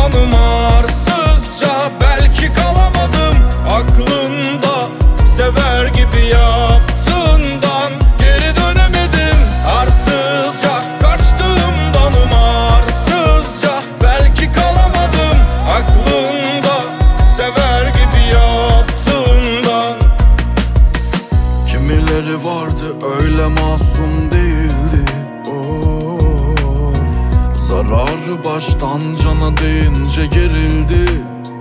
umarsızca. Belki kalamadım aklında, sever gibi yaptığından. Geri dönemedim arsızca, kaçtığımdan umarsızca. Belki kalamadım aklında, sever gibi yaptığından. Kimileri vardı öyle masum değildi. Zararı baştan cana değince gerildi.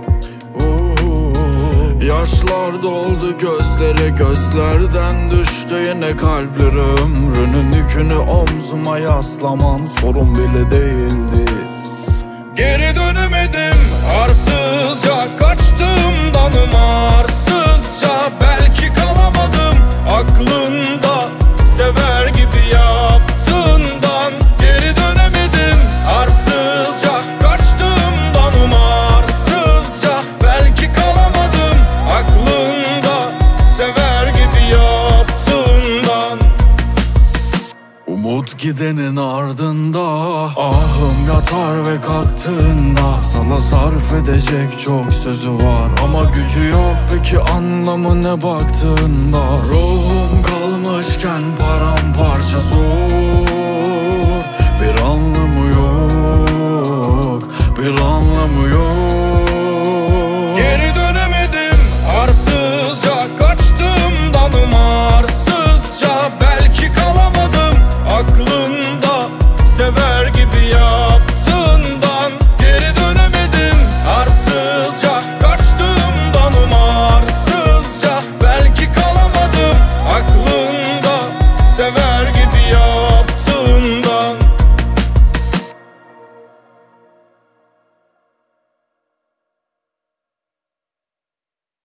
Yaşlar doldu gözlere, gözlerden düştü yine kalpleri. Ömrünün yükünü omzuma yaslamam sorun bile değildi. Geri dönemedim arsızca, kaçtığımdan umarsızca. Belki kalamadım aklında, sever gibi yaptığından. Geri dönemedim arsızca, kaçtığımdan umarsızca. Belki kalamadım aklında, sever gibi yaptığından. Umut gidenin ardında, ahım yatar ve kalktığında. Sana sarf edecek çok sözü var ama gücü yok, peki anlamı ne baktığında. Ruhum kalmışken paramparça zor, bir anlamı yok, bir anlamı yok.